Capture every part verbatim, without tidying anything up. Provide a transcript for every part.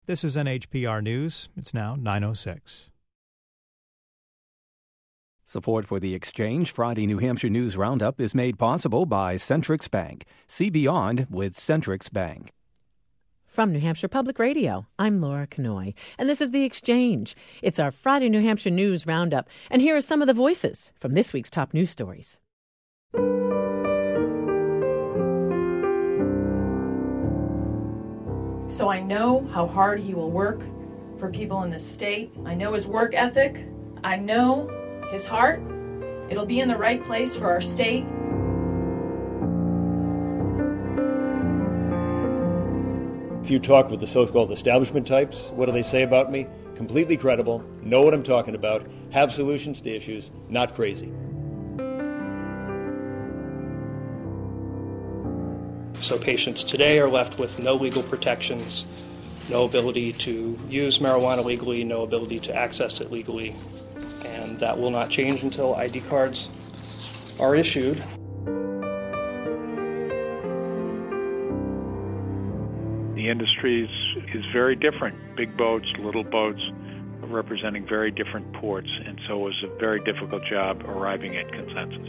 This is N H P R News. It's now nine oh six. Support for The Exchange Friday New Hampshire News Roundup is made possible by Centrix Bank. See beyond with Centrix Bank. From New Hampshire Public Radio, I'm Laura Kanoy, and this is The Exchange. It's our Friday New Hampshire News Roundup, and here are some of the voices from this week's top news stories. So I know how hard he will work for people in this state. I know his work ethic. I know his heart. It'll be in the right place for our state. If you talk with the so-called establishment types, what do they say about me? Completely credible, know what I'm talking about, have solutions to issues, not crazy. So patients today are left with no legal protections, no ability to use marijuana legally, no ability to access it legally, and that will not change until I D cards are issued. The industry is, is very different. Big boats, little boats, representing very different ports, and so it was a very difficult job arriving at consensus.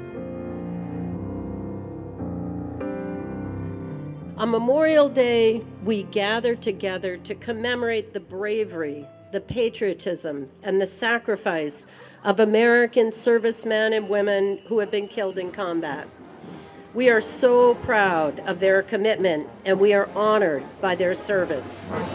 On Memorial Day, we gather together to commemorate the bravery, the patriotism, and the sacrifice of American servicemen and women who have been killed in combat. We are so proud of their commitment, and we are honored by their service.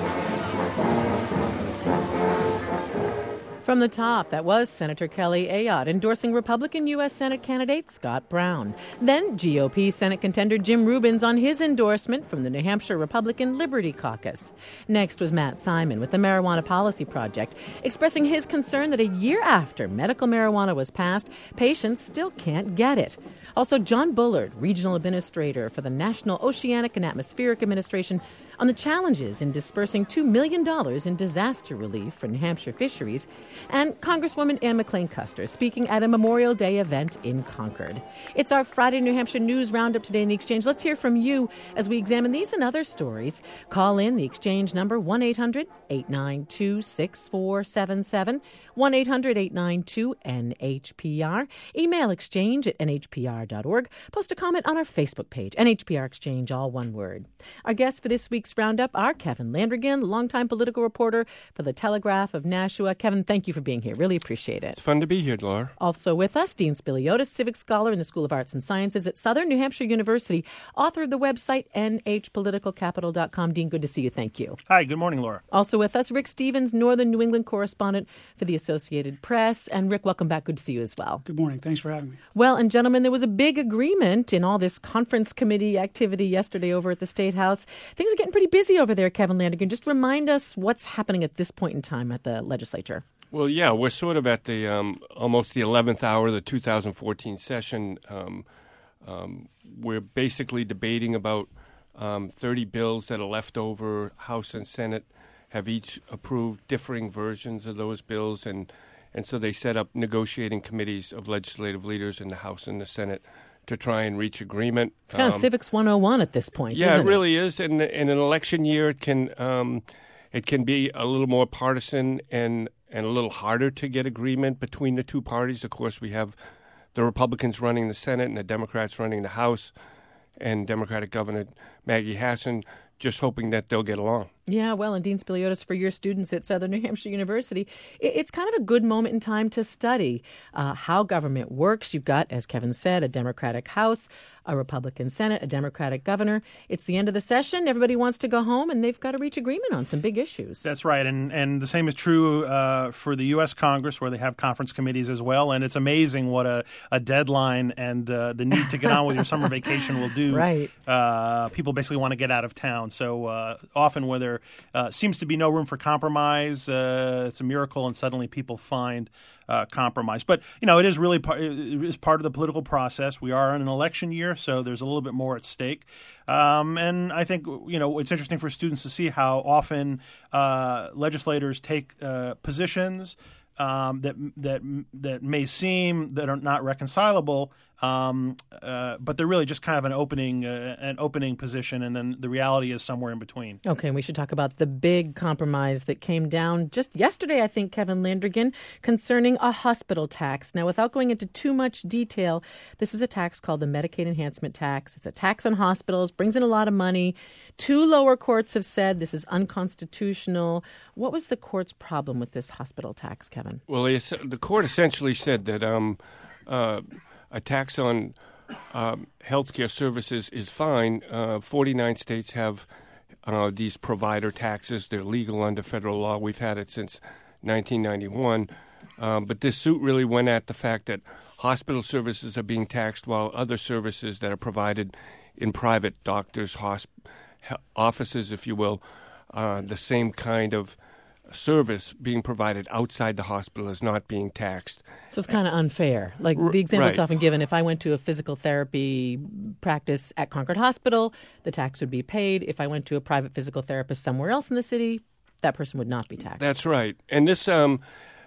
From the top, that was Senator Kelly Ayotte endorsing Republican U S Senate candidate Scott Brown. Then G O P Senate contender Jim Rubins on his endorsement from the New Hampshire Republican Liberty Caucus. Next was Matt Simon with the Marijuana Policy Project, expressing his concern that a year after medical marijuana was passed, patients still can't get it. Also, John Bullard, regional administrator for the National Oceanic and Atmospheric Administration, on the challenges in dispersing two million dollars in disaster relief for New Hampshire fisheries, and Congresswoman Ann McLean Custer speaking at a Memorial Day event in Concord. It's our Friday New Hampshire News Roundup today in The Exchange. Let's hear from you as we examine these and other stories. Call in the Exchange number one eight hundred eight nine two six four seven seven, one eight hundred eight nine two N H P R. Email exchange at N H P R dot org. Post a comment on our Facebook page, N H P R Exchange, all one word. Our guests for this week's Roundup are Kevin Landrigan, longtime political reporter for the Telegraph of Nashua. Kevin, thank you for being here. Really appreciate it. It's fun to be here, Laura. Also with us, Dean Spiliotis, civic scholar in the School of Arts and Sciences at Southern New Hampshire University, author of the website N H political capital dot com. Dean, good to see you. Thank you. Hi, good morning, Laura. Also with us, Rick Stevens, Northern New England correspondent for the Associated Press. And Rick, welcome back. Good to see you as well. Good morning. Thanks for having me. Well, and gentlemen, there was a big agreement in all this conference committee activity yesterday over at the State House. Things are getting pretty busy over there, Kevin Landrigan. Just remind us what's happening at this point in time at the legislature. Well, yeah, we're sort of at the um, almost the eleventh hour of the two thousand fourteen session. Um, um, we're basically debating about um, thirty bills that are left over. House and Senate have each approved differing versions of those bills, and, and so they set up negotiating committees of legislative leaders in the House and the Senate to try and reach agreement. It's kind um, of civics one oh one at this point, yeah, isn't it? it really is. And in an election year, it can um, it can be a little more partisan and and a little harder to get agreement between the two parties. Of course, we have the Republicans running the Senate and the Democrats running the House, and Democratic Governor Maggie Hassan just hoping that they'll get along. Yeah, well, and Dean Spiliotis, for your students at Southern New Hampshire University, it's kind of a good moment in time to study uh, how government works. You've got, as Kevin said, a Democratic House, a Republican Senate, a Democratic governor. It's the end of the session. Everybody wants to go home, and they've got to reach agreement on some big issues. That's right, and and the same is true uh, for the U S Congress, where they have conference committees as well. And it's amazing what a, a deadline and uh, the need to get on with your summer vacation will do. Right. Uh, people basically want to get out of town. So uh, often where there uh, seems to be no room for compromise, uh, it's a miracle, and suddenly people find uh, compromise. But, you know, it is really par- it is part of the political process. We are in an election year, so there's a little bit more at stake. Um, and I think, you know, it's interesting for students to see how often uh, legislators take uh, positions Um, that that that may seem that are not reconcilable, Um, uh, but they're really just kind of an opening, uh, an opening position, and then the reality is somewhere in between. Okay, and we should talk about the big compromise that came down just yesterday, I think, Kevin Landrigan, concerning a hospital tax. Now, without going into too much detail, this is a tax called the Medicaid Enhancement Tax. It's a tax on hospitals, brings in a lot of money. Two lower courts have said this is unconstitutional. What was the court's problem with this hospital tax, Kevin? Well, the court essentially said that um, uh, a tax on um, healthcare services is fine. Uh, forty-nine states have uh, these provider taxes. They're legal under federal law. We've had it since nineteen ninety-one. Um, but this suit really went at the fact that hospital services are being taxed while other services that are provided in private doctors' hosp- offices, if you will, uh, the same kind of service being provided outside the hospital is not being taxed. So it's kind of unfair. Like the example that's right. often given, if I went to a physical therapy practice at Concord Hospital, the tax would be paid. If I went to a private physical therapist somewhere else in the city, that person would not be taxed. That's right. And this, um,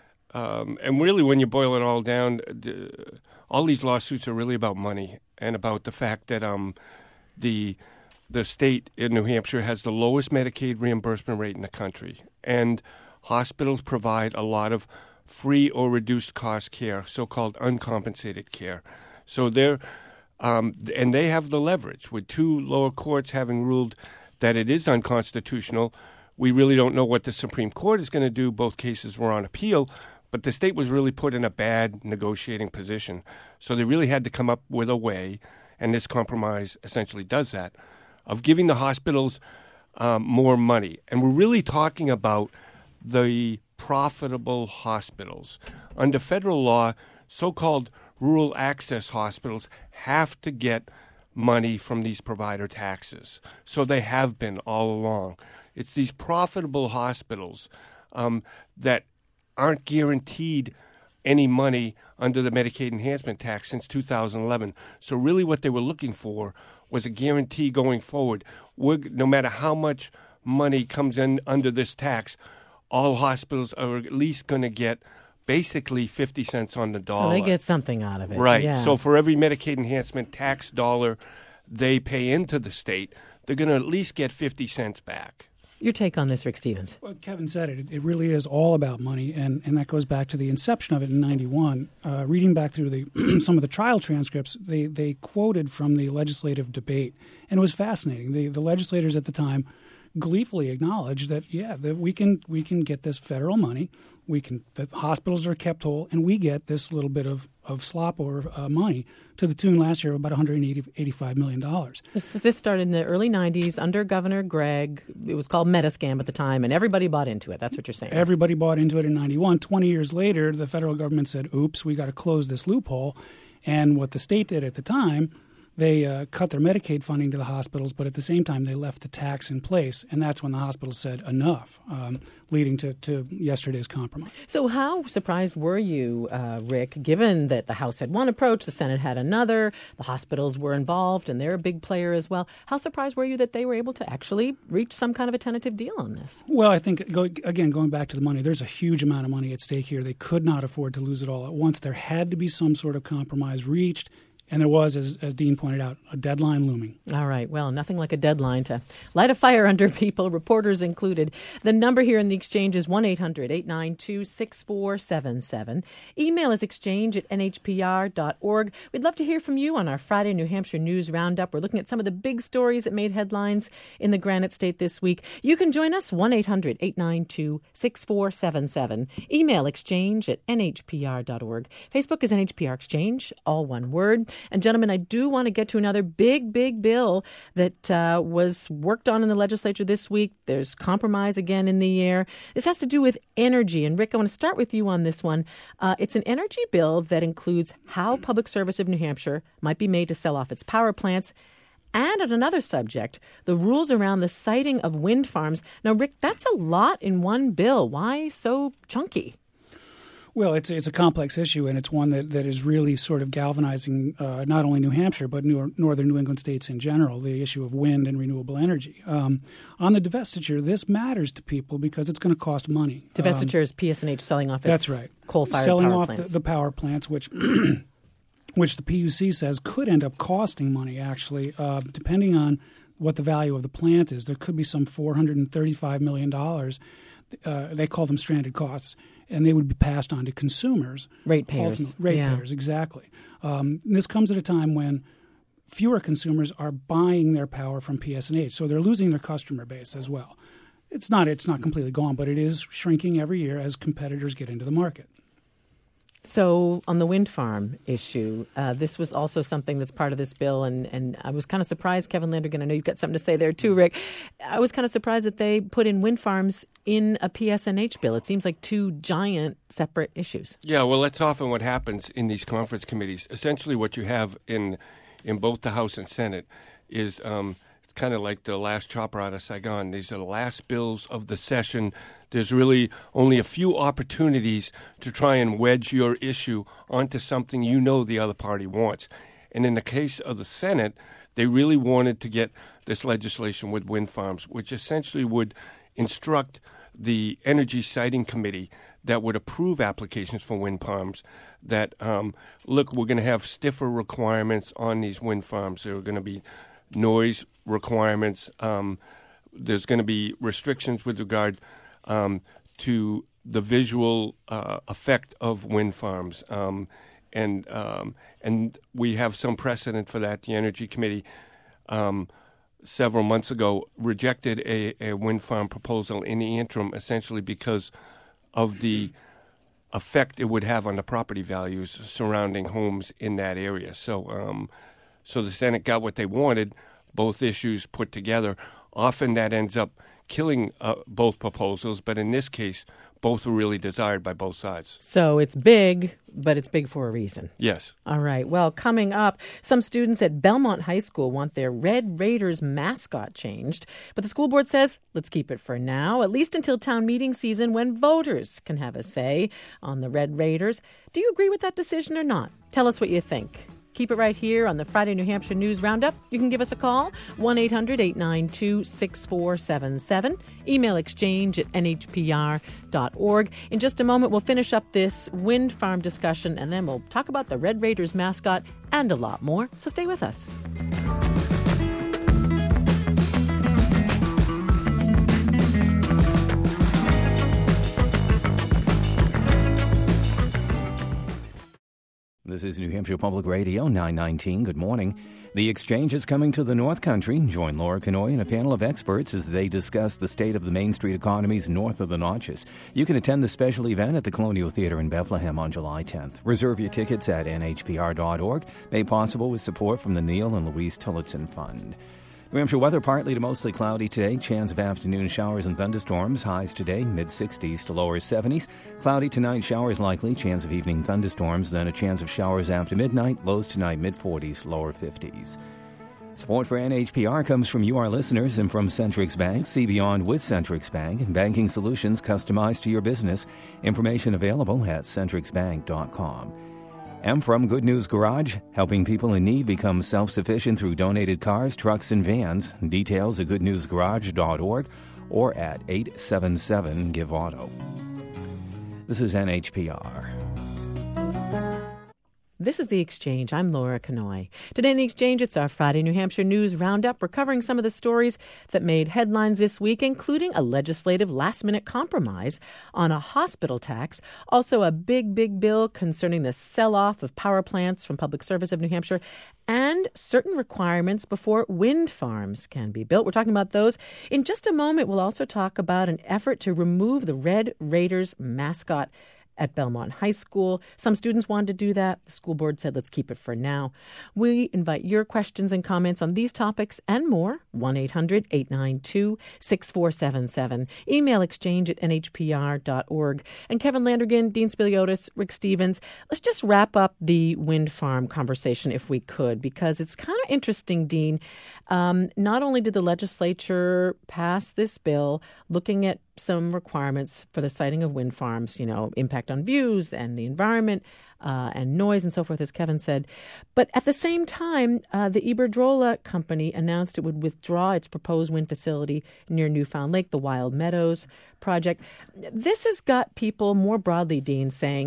um, and really when you boil it all down, the, all these lawsuits are really about money and about the fact that um, the the state in New Hampshire has the lowest Medicaid reimbursement rate in the country. And hospitals provide a lot of free or reduced cost care, so-called uncompensated care. So they're, um, and they have the leverage. With two lower courts having ruled that it is unconstitutional, we really don't know what the Supreme Court is going to do. Both cases were on appeal, but the state was really put in a bad negotiating position. So they really had to come up with a way, and this compromise essentially does that, of giving the hospitals um, more money. And we're really talking about the profitable hospitals. Under federal law, so-called rural access hospitals have to get money from these provider taxes. So they have been all along. It's these profitable hospitals um, that aren't guaranteed any money under the Medicaid enhancement tax since two thousand eleven. So really what they were looking for was a guarantee going forward. We're, no matter how much money comes in under this tax, all hospitals are at least going to get basically fifty cents on the dollar. So they get something out of it. Right. Yeah. So for every Medicaid enhancement tax dollar they pay into the state, they're going to at least get fifty cents back. Your take on this, Rick Stevens? Well, Kevin said it. It really is all about money, and, and that goes back to the inception of it in ninety-one. Uh, reading back through the some of the trial transcripts, they, they quoted from the legislative debate, and it was fascinating. The, the legislators at the time gleefully acknowledged that, yeah, that we can we can get this federal money, we can the hospitals are kept whole, and we get this little bit of, of slop or uh, money to the tune last year of about one hundred eighty-five million dollars. This, this started in the early nineties under Governor Gregg. It was called Metascam at the time, and everybody bought into it. That's what you're saying. Everybody bought into it in ninety-one. twenty years later, the federal government said, oops, we got to close this loophole. And what the state did at the time, they uh, cut their Medicaid funding to the hospitals, but at the same time they left the tax in place, and that's when the hospitals said enough, um, leading to, to yesterday's compromise. So how surprised were you, uh, Rick, given that the House had one approach, the Senate had another, the hospitals were involved, and they're a big player as well. How surprised were you that they were able to actually reach some kind of a tentative deal on this? Well, I think, go, again, going back to the money, there's a huge amount of money at stake here. They could not afford to lose it all at once. There had to be some sort of compromise reached. And there was, as, as Dean pointed out, a deadline looming. All right. Well, nothing like a deadline to light a fire under people, reporters included. The number here in the exchange is one eight hundred eight nine two six four seven seven. Email is exchange at n h p r dot org. We'd love to hear from you on our Friday New Hampshire News Roundup. We're looking at some of the big stories that made headlines in the Granite State this week. You can join us, one eight hundred eight nine two six four seven seven. Email exchange at n h p r dot org. Facebook is N H P R Exchange, all one word. And gentlemen, I do want to get to another big, big bill that uh, was worked on in the legislature this week. There's compromise again in the air. This has to do with energy. And Rick, I want to start with you on this one. Uh, it's an energy bill that includes how Public Service of New Hampshire might be made to sell off its power plants. And on another subject, the rules around the siting of wind farms. Now, Rick, that's a lot in one bill. Why so chunky? Well, it's it's a complex issue, and it's one that, that is really sort of galvanizing uh, not only New Hampshire but New, northern New England states in general, the issue of wind and renewable energy. Um, on the divestiture, this matters to people because it's going to cost money. Divestiture um, is P S and H selling off its that's right. coal-fired selling power off plants. The, the power plants, which which the P U C says could end up costing money, actually, uh, depending on what the value of the plant is. There could be some four hundred thirty-five million dollars. Uh, they call them stranded costs, and they would be passed on to consumers. Ratepayers. Ratepayers, yeah. exactly. Um, this comes at a time when fewer consumers are buying their power from P S and H, so they're losing their customer base as well. It's not it's not completely gone, but it is shrinking every year as competitors get into the market. So on the wind farm issue, uh, this was also something that's part of this bill, and, and I was kind of surprised, Kevin Landrigan, I know you've got something to say there too, Rick. I was kind of surprised that they put in wind farms in a P S and H bill. It seems like two giant separate issues. Yeah, well, that's often what happens in these conference committees. Essentially what you have in in both the House and Senate is um, it's kind of like the last chopper out of Saigon. These are the last bills of the session. There's really only a few opportunities to try and wedge your issue onto something you know the other party wants. And in the case of the Senate, they really wanted to get this legislation with wind farms, which essentially would instruct the Energy Siting Committee that would approve applications for wind farms that, um, look, we're going to have stiffer requirements on these wind farms. There are going to be noise requirements. Um, there's going to be restrictions with regard Um, to the visual uh, effect of wind farms, um, and um, and we have some precedent for that. The Energy Committee um, several months ago rejected a, a wind farm proposal in the interim, essentially because of the effect it would have on the property values surrounding homes in that area. So, um, so the Senate got what they wanted, both issues put together. Often that ends up killing uh, both proposals, but in this case, both were really desired by both sides. So it's big, but it's big for a reason. Yes. All right. Well, coming up, some students at Belmont High School want their Red Raiders mascot changed, but the school board says, let's keep it for now, at least until town meeting season when voters can have a say on the Red Raiders. Do you agree with that decision or not? Tell us what you think. Keep it right here on the Friday New Hampshire News Roundup. You can give us a call, one eight hundred eight nine two six four seven seven. Email exchange at n h p r dot org. In just a moment, we'll finish up this wind farm discussion, and then we'll talk about the Red Raiders mascot and a lot more. So stay with us. This is New Hampshire Public Radio, nine nineteen. Good morning. The Exchange is coming to the North Country. Join Laura Kanoy and a panel of experts as they discuss the state of the Main Street economies north of the Notches. You can attend the special event at the Colonial Theatre in Bethlehem on July tenth. Reserve your tickets at n h p r dot org, made possible with support from the Neil and Louise Tillotson Fund. New Hampshire weather partly to mostly cloudy today. Chance of afternoon showers and thunderstorms. Highs today, mid-sixties to lower seventies. Cloudy tonight, showers likely. Chance of evening thunderstorms. Then a chance of showers after midnight. Lows tonight, mid-forties, lower fifties. Support for N H P R comes from you, our listeners, and from Centrix Bank. See Beyond with Centrix Bank. Banking solutions customized to your business. Information available at centrix bank dot com. And from Good News Garage, helping people in need become self-sufficient through donated cars, trucks, and vans. Details at good news garage dot org or at eight seven seven give auto. This is N H P R. This is The Exchange. I'm Laura Kanoy. Today in The Exchange, it's our Friday New Hampshire News Roundup. We're covering some of the stories that made headlines this week, including a legislative last-minute compromise on a hospital tax, also a big, big bill concerning the sell-off of power plants from Public Service of New Hampshire, and certain requirements before wind farms can be built. We're talking about those. In just a moment, we'll also talk about an effort to remove the Red Raiders mascot at Belmont High School. Some students wanted to do that. The school board said, let's keep it for now. We invite your questions and comments on these topics and more. one eight hundred eight nine two six four seven seven. Email exchange at n h p r dot org. And Kevin Landrigan, Dean Spiliotis, Rick Stevens, let's just wrap up the wind farm conversation if we could, because it's kind of interesting, Dean. Um, not only did the legislature pass this bill looking at some requirements for the siting of wind farms, you know, impact on views and the environment uh, and noise and so forth, as Kevin said. But at the same time, uh, the Iberdrola company announced it would withdraw its proposed wind facility near Newfound Lake, the Wild Meadows project. This has got people more broadly, Dean, saying,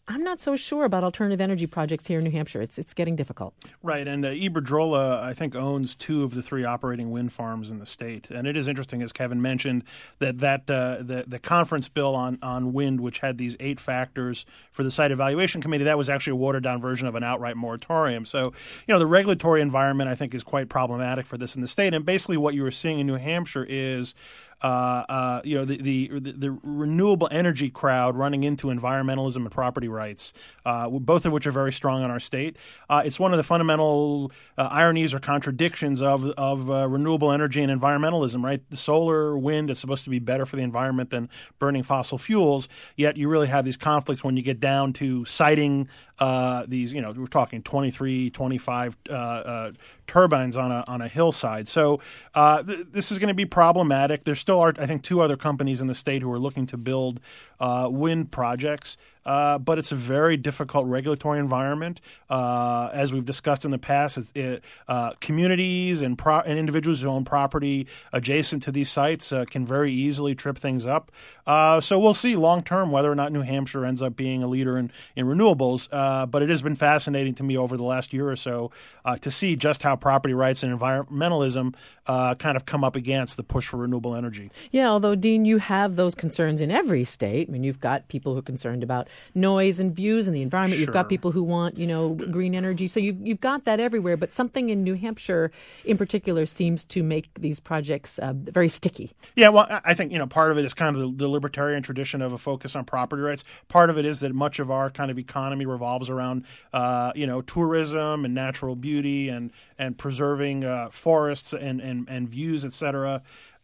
I'm not so sure about alternative energy projects here in New Hampshire. It's it's getting difficult. Right, and uh, Iberdrola, I think, owns two of the three operating wind farms in the state. And it is interesting, as Kevin mentioned, that, that uh, the, the conference bill on, on wind, which had these eight factors for the site evaluation committee, that was actually a watered-down version of an outright moratorium. So, you know, the regulatory environment, I think, is quite problematic for this in the state. And basically what you were seeing in New Hampshire is Uh, uh, you know, the, the the renewable energy crowd running into environmentalism and property rights, uh, both of which are very strong in our state. Uh, it's one of the fundamental uh, ironies or contradictions of of uh, renewable energy and environmentalism, right? The solar, wind is supposed to be better for the environment than burning fossil fuels, yet you really have these conflicts when you get down to siting uh, these, you know, we're talking twenty-three, twenty-five uh, uh, turbines on a on a hillside. So uh, th- this is going to be problematic. There's still are, I think, two other companies in the state who are looking to build uh, wind projects. Uh, but it's a very difficult regulatory environment. Uh, as we've discussed in the past, it, it, uh, communities and, pro- and individuals who own property adjacent to these sites uh, can very easily trip things up. Uh, so we'll see long term whether or not New Hampshire ends up being a leader in, in renewables. Uh, but it has been fascinating to me over the last year or so uh, to see just how property rights and environmentalism uh, kind of come up against the push for renewable energy. Yeah, although, Dean, you have those concerns in every state. I mean, you've got people who are concerned about noise and views and the environment. Sure. You've got people who want, you know, green energy. So you've, you've got that everywhere. But something in New Hampshire in particular seems to make these projects uh, very sticky. Yeah, well, I think, you know, part of it is kind of the, the libertarian tradition of a focus on property rights. Part of it is that much of our kind of economy revolves around, uh, you know, tourism and natural beauty and, and preserving uh, forests and, and, and views, et cetera.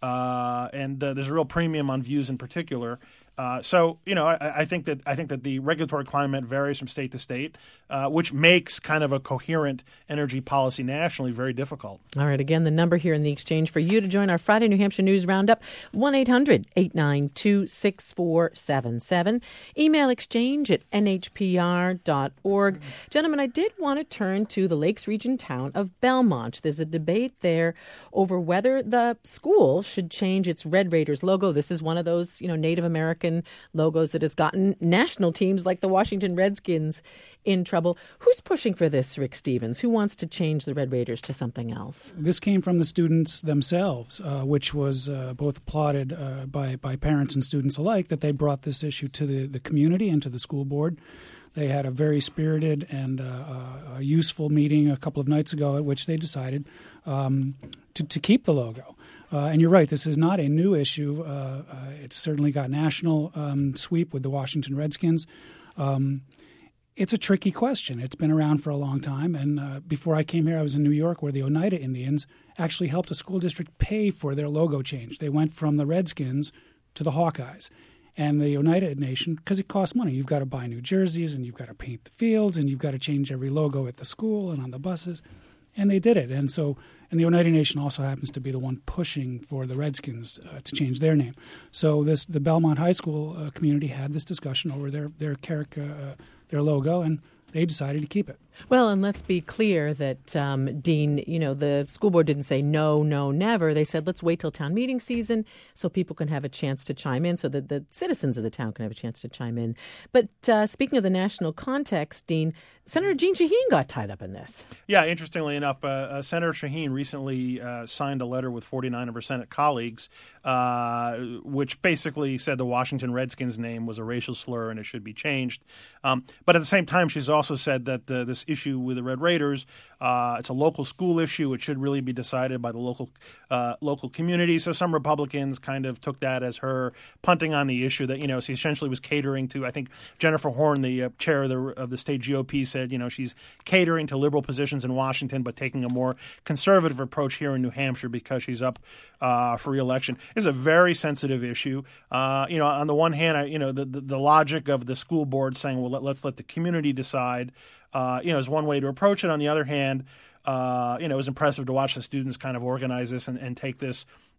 Uh, and uh, there's a real premium on views in particular. Uh, so, you know, I, I think that I think that the regulatory climate varies from state to state, uh, which makes kind of a coherent energy policy nationally very difficult. All right. Again, the number here in the exchange for you to join our Friday New Hampshire News Roundup, one eight hundred eight nine two six four seven seven. Email exchange at n h p r dot org. Mm-hmm. Gentlemen, I did want to turn to the Lakes Region town of Belmont. There's a debate there over whether the school should change its Red Raiders logo. This is one of those, you know, Native American logos that has gotten national teams like the Washington Redskins in trouble. Who's pushing for this, Rick Stevens? Who wants to change the Red Raiders to something else? This came from the students themselves, uh, which was uh, both applauded uh, by, by parents and students alike, that they brought this issue to the, the community and to the school board. They had a very spirited and uh, uh, a useful meeting a couple of nights ago at which they decided um, to, to keep the logo. Uh, and you're right, this is not a new issue. Uh, uh, it's certainly got national um, sweep with the Washington Redskins. Um, it's a tricky question. It's been around for a long time. And uh, before I came here, I was in New York where the Oneida Indians actually helped a school district pay for their logo change. They went from the Redskins to the Hawkeyes. And the Oneida Nation, because it costs money. You've got to buy new jerseys and you've got to paint the fields and you've got to change every logo at the school and on the buses. And they did it. And so, and the Oneida Nation also happens to be the one pushing for the Redskins uh, to change their name. So this the Belmont High School uh, community had this discussion over their their character, uh, their logo, and they decided to keep it. Well, and let's be clear that, um, Dean, you know, the school board didn't say no, no, never. They said let's wait till town meeting season so people can have a chance to chime in, so that the citizens of the town can have a chance to chime in. But uh, speaking of the national context, Dean, Senator Jeanne Shaheen got tied up in this. Yeah, interestingly enough, uh, uh, Senator Shaheen recently uh, signed a letter with forty-nine of her Senate colleagues, uh, which basically said the Washington Redskins name was a racial slur and it should be changed. Um, but at the same time, she's also said that uh, this issue with the Red Raiders, uh, it's a local school issue. It should really be decided by the local uh, local community. So some Republicans kind of took that as her punting on the issue that, you know, she essentially was catering to, I think Jennifer Horn, the uh, chair of the, of the state G O P, said, you know, she's catering to liberal positions in Washington but taking a more conservative approach here in New Hampshire because she's up uh, for re-election. It's a very sensitive issue. Uh, you know, on the one hand, I, you know, the, the, the logic of the school board saying, well, let, let's let the community decide, uh, you know, is one way to approach it. On the other hand, uh, you know, it was impressive to watch the students kind of organize this and, and take this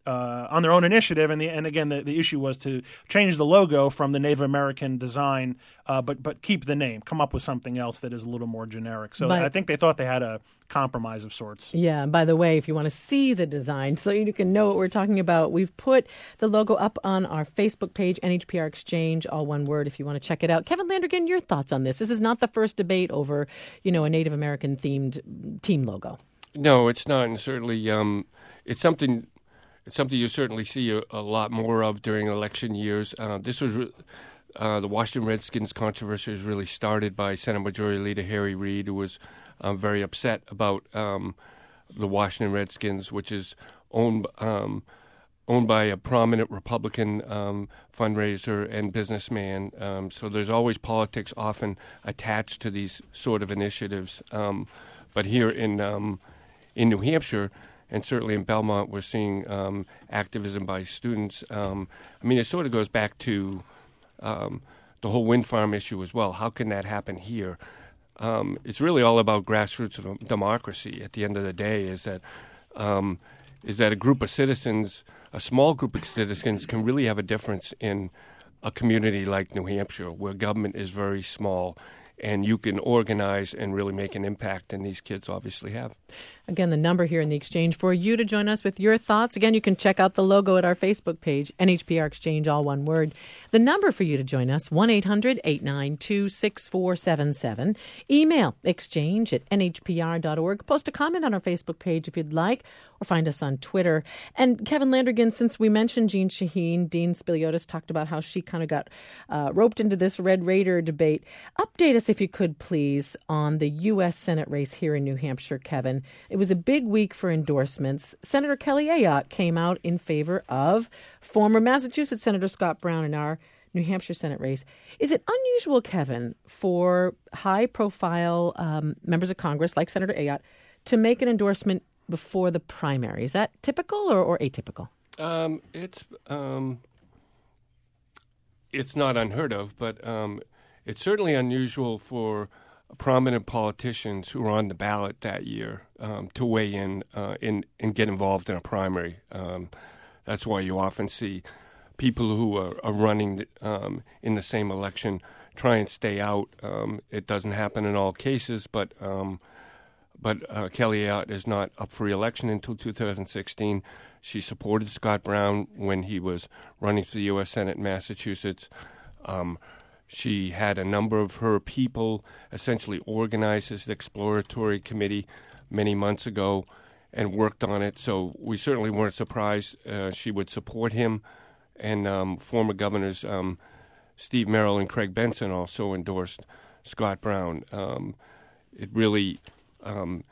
uh, on their own initiative. And the, and again, the, the issue was to change the logo from the Native American design, uh, but but keep the name, come up with something else that is a little more generic. So But- I think they thought they had a compromise of sorts. Yeah, and by the way, if you want to see the design so you can know what we're talking about, we've put the logo up on our Facebook page, N H P R Exchange, all one word, if you want to check it out. Kevin Landrigan, your thoughts on this? This is not the first debate over, you know, a Native American-themed team logo. No, it's not, and certainly um, it's something it's something you certainly see a, a lot more of during election years. Uh, this was uh, the Washington Redskins controversy was really started by Senate Majority Leader Harry Reid, who was uh, very upset about um, the Washington Redskins, which is owned um, owned by a prominent Republican um, fundraiser and businessman. Um, so there's always politics often attached to these sort of initiatives. Um, but here in um, in New Hampshire, and certainly in Belmont, we're seeing um, activism by students. Um, I mean, it sort of goes back to um, the whole wind farm issue as well. How can that happen here? Um, it's really all about grassroots democracy. At the end of the day, is that um, is that a group of citizens, a small group of citizens, can really have a difference in a community like New Hampshire, where government is very small. And you can organize and really make an impact, and these kids obviously have. Again, the number here in the Exchange for you to join us with your thoughts. Again, you can check out the logo at our Facebook page, N H P R Exchange, all one word. The number for you to join us, one eight hundred eight nine two six four seven seven. Email exchange at N H P R dot org. Post a comment on our Facebook page if you'd like, or find us on Twitter. And Kevin Landrigan, since we mentioned Jean Shaheen, Dean Spiliotis talked about how she kind of got uh, roped into this Red Raider debate. Update us, if you could, please, on the U S Senate race here in New Hampshire, Kevin. It was a big week for endorsements. Senator Kelly Ayotte came out in favor of former Massachusetts Senator Scott Brown in our New Hampshire Senate race. Is it unusual, Kevin, for high-profile um, members of Congress like Senator Ayotte to make an endorsement before the primary? Is that typical or, or atypical? Um, it's um, it's not unheard of, but um, it's certainly unusual for prominent politicians who are on the ballot that year um, to weigh in, uh, in and get involved in a primary. Um, that's why you often see people who are, are running um, in the same election try and stay out. Um, it doesn't happen in all cases, but um, but uh, Kelly Ayotte is not up for re-election until two thousand sixteen. She supported Scott Brown when he was running for the U S Senate in Massachusetts. Um, She had a number of her people essentially organize this exploratory committee many months ago and worked on it. So we certainly weren't surprised uh, she would support him. And um, former governors um, Steve Merrill and Craig Benson also endorsed Scott Brown. Um, it really um,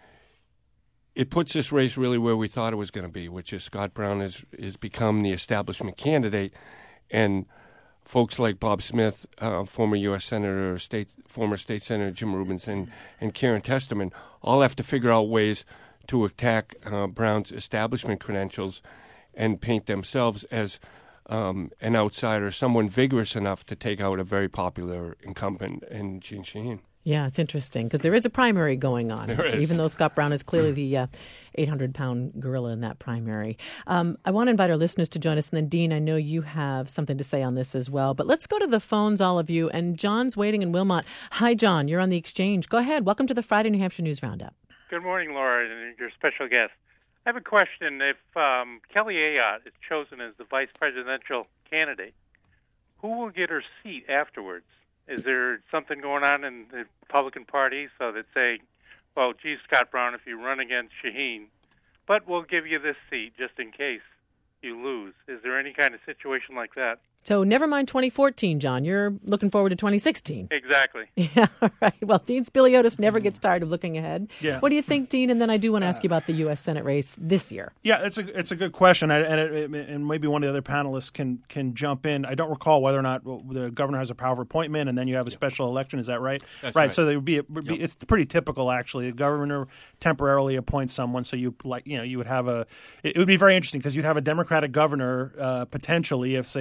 it puts this race really where we thought it was going to be, which is Scott Brown has is become the establishment candidate, and folks like Bob Smith, uh, former U S Senator, state, former State Senator Jim Rubins, and, and Karen Testerman all have to figure out ways to attack uh, Brown's establishment credentials and paint themselves as um, an outsider, someone vigorous enough to take out a very popular incumbent in Jean Shaheen. Yeah, it's interesting because there is a primary going on, There is. even though Scott Brown is clearly the uh, eight hundred pound gorilla in that primary. Um, I want to invite our listeners to join us. And then, Dean, I know you have something to say on this as well. But let's go to the phones, all of you. And John's waiting in Wilmot. Hi, John. You're on the Exchange. Go ahead. Welcome to the Friday New Hampshire News Roundup. Good morning, Laura, and your special guest. I have a question. If um, Kelly Ayotte is chosen as the vice presidential candidate, who will get her seat afterwards? Is there something going on in the Republican Party so that say, well, gee, Scott Brown, if you run against Shaheen, but we'll give you this seat just in case you lose. Is there any kind of situation like that? So never mind twenty fourteen, John. You're looking forward to twenty sixteen. Exactly. Yeah, all right. Well, Dean Spiliotis never gets tired of looking ahead. Yeah. What do you think, Dean? And then I do want to ask you about the U S Senate race this year. Yeah, it's a it's a good question, and it, it, and maybe one of the other panelists can can jump in. I don't recall whether or not the governor has a power of appointment, and then you have a special election. Is that right? That's right. right. So there would be, a, would be Yep. it's pretty typical actually. The governor temporarily appoints someone, so you like you know you would have a. It would be very interesting because you'd have a Democratic governor uh, potentially if say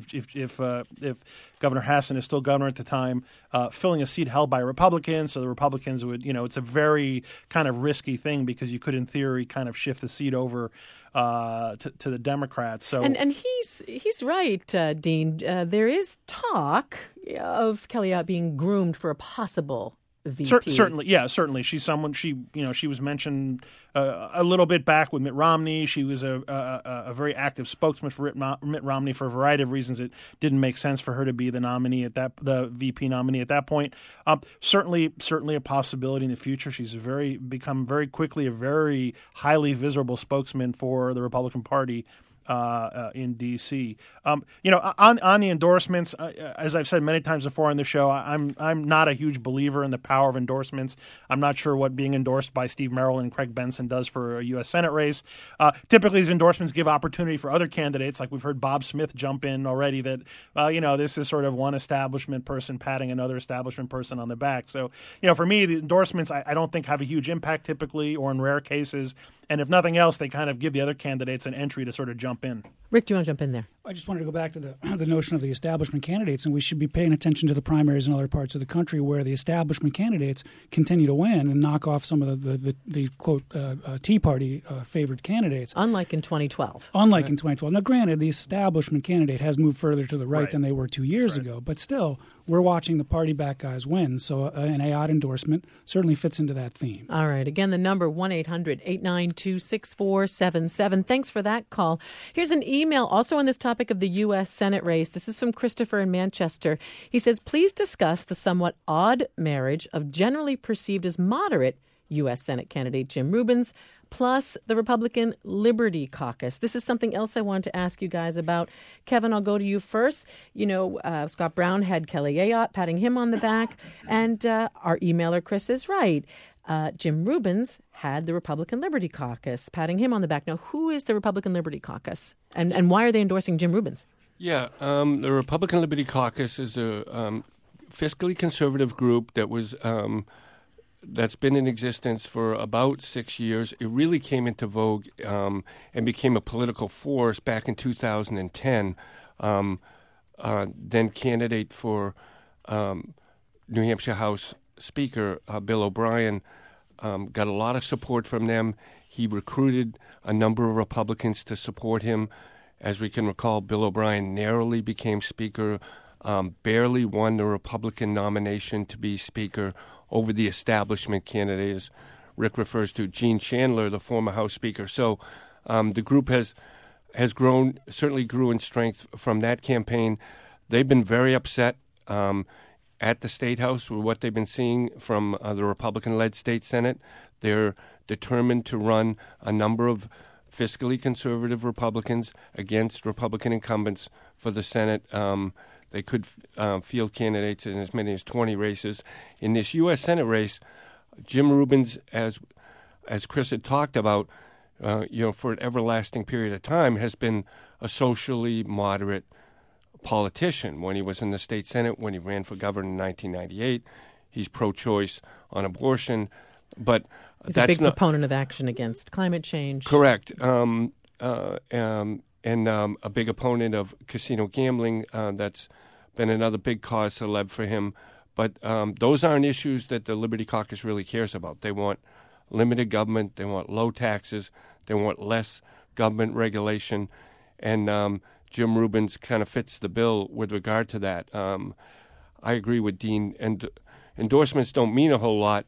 if if if, uh, if Governor Hassan is still governor at the time, uh, filling a seat held by a Republican. So the Republicans would, you know, it's a very kind of risky thing because you could, in theory, kind of shift the seat over uh, to, to the Democrats. So and and he's he's right, uh, Dean. Uh, there is talk of Kelly Ayotte being groomed for a possible V P. Cer- certainly, yeah, certainly. She's someone. She, you know, she was mentioned uh, a little bit back with Mitt Romney. She was a a, a very active spokesman for Mitt Romney for a variety of reasons. It didn't make sense for her to be the nominee at that, the V P nominee at that point. Um, certainly, certainly a possibility in the future. She's a very become very quickly a very highly visible spokesman for the Republican Party. Uh, uh, in D C, um, you know, on on the endorsements, uh, as I've said many times before on the show, I'm I'm not a huge believer in the power of endorsements. I'm not sure what being endorsed by Steve Merrill and Craig Benson does for a U S Senate race. Uh, typically, these endorsements give opportunity for other candidates, like we've heard Bob Smith jump in already. That uh, you know, this is sort of one establishment person patting another establishment person on the back. So, you know, for me, the endorsements I, I don't think have a huge impact typically, or in rare cases. And if nothing else, they kind of give the other candidates an entry to sort of jump in. Rick, do you want to jump in there? I just wanted to go back to the the notion of the establishment candidates, and we should be paying attention to the primaries in other parts of the country where the establishment candidates continue to win and knock off some of the, the, the, the quote, uh, uh, Tea Party uh, favored candidates. Unlike in twenty twelve. Unlike right. in twenty twelve. Now, granted, the establishment candidate has moved further to the right, right. than they were two years right. ago, but still, we're watching the party-back guys win. So uh, an Ayotte endorsement certainly fits into that theme. All right. Again, the number one eight hundred eight nine two six four seven seven. Thanks for that call. Here's an email also on this topic of the U S Senate race. This is from Christopher in Manchester. He says, please discuss the somewhat odd marriage of generally perceived as moderate U S Senate candidate Jim Rubins plus the Republican Liberty Caucus. This is something else I wanted to ask you guys about. Kevin, I'll go to you first. You know, uh, Scott Brown had Kelly Ayotte patting him on the back, and uh, our emailer Chris is right. Uh, Jim Rubins had the Republican Liberty Caucus patting him on the back. Now, who is the Republican Liberty Caucus, and and why are they endorsing Jim Rubins? Yeah, um, the Republican Liberty Caucus is a um, fiscally conservative group that was um, that's been in existence for about six years. It really came into vogue um, and became a political force back in two thousand ten. Um, uh, then candidate for um, New Hampshire House Speaker uh, Bill O'Brien um, got a lot of support from them. He recruited a number of Republicans to support him. As we can recall, Bill O'Brien narrowly became Speaker, um, barely won the Republican nomination to be Speaker over the establishment candidate, as Rick refers to, Gene Chandler, the former House Speaker. So um, the group has has grown, certainly grew in strength from that campaign. They've been very upset um, at the State House with what they've been seeing from uh, the Republican-led State Senate. They're determined to run a number of fiscally conservative Republicans against Republican incumbents for the Senate. Um, they could uh, field candidates in as many as twenty races. In this U S Senate race, Jim Rubins, as as Chris had talked about, uh, you know, for an everlasting period of time, has been a socially moderate politician. When he was in the state Senate, when he ran for governor in nineteen ninety-eight, he's pro-choice on abortion, but he's that's a big not, proponent of action against climate change. Correct. Um, uh, um, and um, a big opponent of casino gambling. Uh, that's been another big cause celeb for him. But um, those aren't issues that the Liberty Caucus really cares about. They want limited government. They want low taxes. They want less government regulation. And um, Jim Rubins kind of fits the bill with regard to that. Um, I agree with Dean. And endorsements don't mean a whole lot.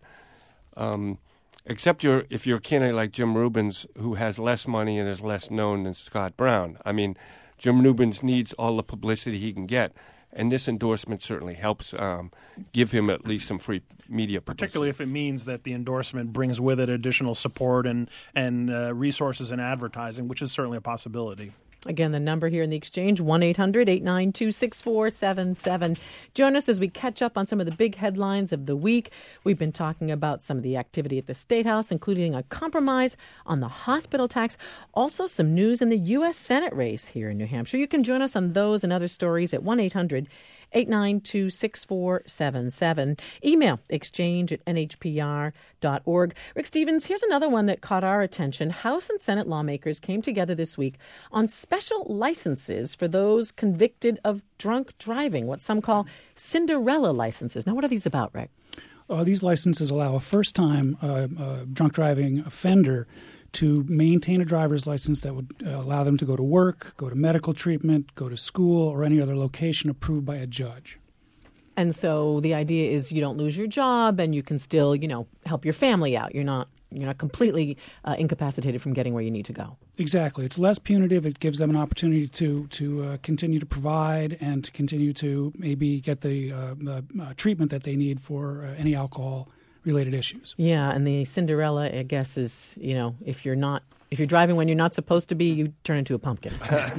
Um, Except you're, if you're a candidate like Jim Rubins, who has less money and is less known than Scott Brown. I mean, Jim Rubins needs all the publicity he can get, and this endorsement certainly helps um, give him at least some free media publicity. Particularly if it means that the endorsement brings with it additional support and, and uh, resources and advertising, which is certainly a possibility. Again, the number here in the exchange, one eight hundred eight nine two six four seven seven. Join us as we catch up on some of the big headlines of the week. We've been talking about some of the activity at the State House, including a compromise on the hospital tax. Also, some news in the U S Senate race here in New Hampshire. You can join us on those and other stories at one eight hundred eight nine two, six four seven seven. Email exchange at n h p r dot org. Rick Stevens, here's another one that caught our attention. House and Senate lawmakers came together this week on special licenses for those convicted of drunk driving, what some call Cinderella licenses. Now, what are these about, Rick? Uh, these licenses allow a first-time uh, uh, drunk driving offender to maintain a driver's license that would uh, allow them to go to work, go to medical treatment, go to school, or any other location approved by a judge. And so the idea is you don't lose your job and you can still, you know, help your family out. You're not you're not completely uh, incapacitated from getting where you need to go. Exactly. It's less punitive. It gives them an opportunity to to uh, continue to provide and to continue to maybe get the uh, uh, uh, treatment that they need for uh, any alcohol-related issues. Yeah, and the Cinderella, I guess, is, you know, if you're not if you're driving when you're not supposed to be, you turn into a pumpkin.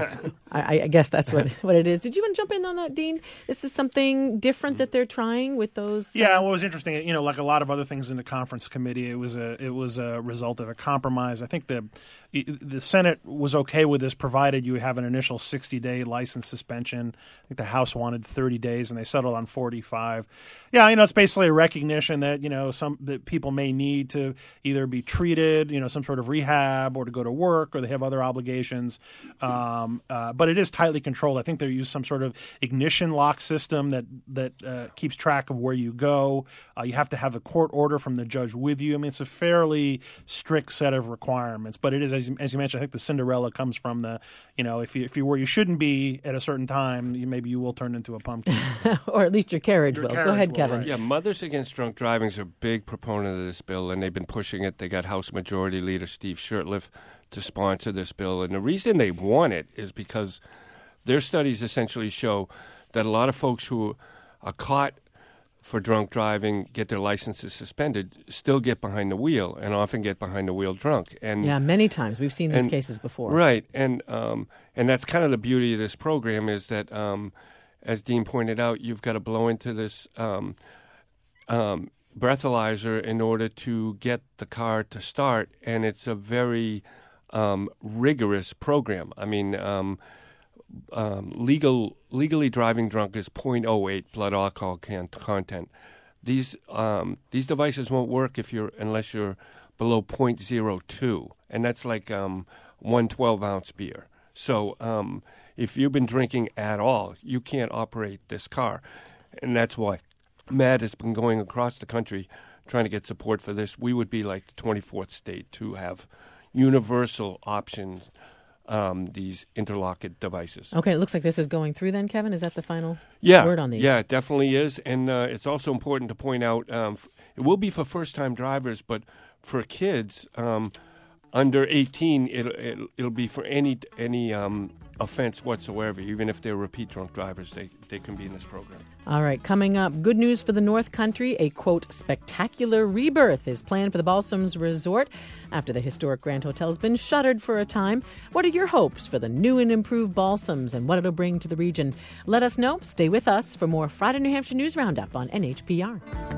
I, I guess that's what, what it is. Did you want to jump in on that, Dean? This is something different that they're trying with those. Yeah, what was interesting, you know, like a lot of other things in the conference committee, it was a it was a result of a compromise. I think the the Senate was okay with this, provided you have an initial sixty-day license suspension. I think the House wanted thirty days, and they settled on forty-five. Yeah, you know, it's basically a recognition that, you know, some that people may need to either be treated, you know, some sort of rehab, or to go to work, or they have other obligations. Um, uh, but it is tightly controlled. I think they use some sort of ignition lock system that that uh, keeps track of where you go. Uh, you have to have a court order from the judge with you. I mean, it's a fairly strict set of requirements. But it is, as you, as you mentioned, I think the Cinderella comes from the, you know, if you if you're where you shouldn't be at a certain time, you, maybe you will turn into a pumpkin. Or at least your carriage Your will. carriage Go ahead, will, Kevin. right. Yeah, Mothers Against Drunk Driving is a big proponent of this bill, and they've been pushing it. They got House Majority Leader Steve Shurtleff to sponsor this bill. And the reason they want it is because their studies essentially show that a lot of folks who are caught for drunk driving, get their licenses suspended, still get behind the wheel, and often get behind the wheel drunk. And yeah, many times. We've seen these and, cases before. Right. And um, and that's kind of the beauty of this program is that, um, as Dean pointed out, you've got to blow into this um, um, breathalyzer in order to get the car to start, and it's a very um, rigorous program. I mean, um, um, legal legally driving drunk is zero point zero eight blood alcohol can- content. These um, these devices won't work if you're unless you're below zero point zero two, and that's like um, one twelve ounce beer. So um, if you've been drinking at all, you can't operate this car, and that's why Matt has been going across the country trying to get support for this. We would be like the twenty-fourth state to have universal options, um, these interlocked devices. Okay, it looks like this is going through then, Kevin. Is that the final yeah, word on these? Yeah, it definitely is. And uh, it's also important to point out um, f- it will be for first-time drivers, but for kids um, under eighteen, it'll, it'll, it'll be for any any um, offense whatsoever. Even if they're repeat drunk drivers, they, they can be in this program. All right, coming up, good news for the North Country. A, quote, spectacular rebirth is planned for the Balsams Resort after the historic Grand Hotel has been shuttered for a time. What are your hopes for the new and improved Balsams and what it'll bring to the region? Let us know. Stay with us for more Friday New Hampshire News Roundup on N H P R.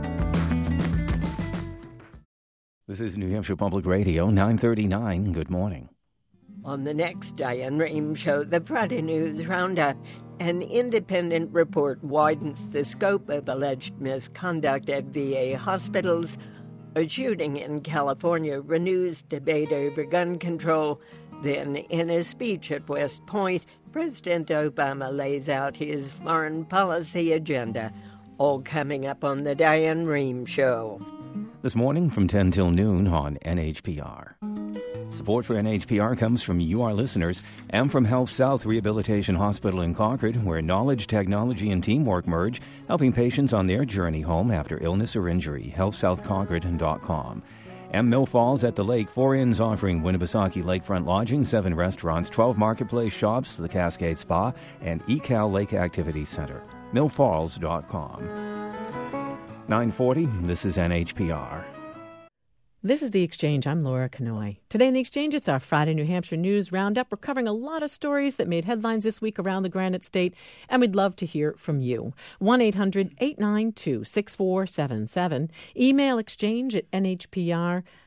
This is New Hampshire Public Radio, nine thirty-nine. Good morning. On the next Diane Rehm Show, the Friday News Roundup, an independent report widens the scope of alleged misconduct at V A hospitals. A shooting in California renews debate over gun control. Then, in a speech at West Point, President Obama lays out his foreign policy agenda. All coming up on the Diane Rehm Show. This morning from ten till noon on N H P R. Support for N H P R comes from you, our listeners, and from Health South Rehabilitation Hospital in Concord, where knowledge, technology, and teamwork merge, helping patients on their journey home after illness or injury. health south concord dot com. And Mill Falls at the Lake, four inns offering Winnipesaukee Lakefront Lodging, seven restaurants, twelve marketplace shops, the Cascade Spa, and E C A L Lake Activity Center. mill falls dot com. nine forty, this is N H P R. This is The Exchange. I'm Laura Kanoy. Today in The Exchange, it's our Friday New Hampshire News Roundup. We're covering a lot of stories that made headlines this week around the Granite State, and we'd love to hear from you. one eight hundred eight nine two six four seven seven. Email exchange at n h p r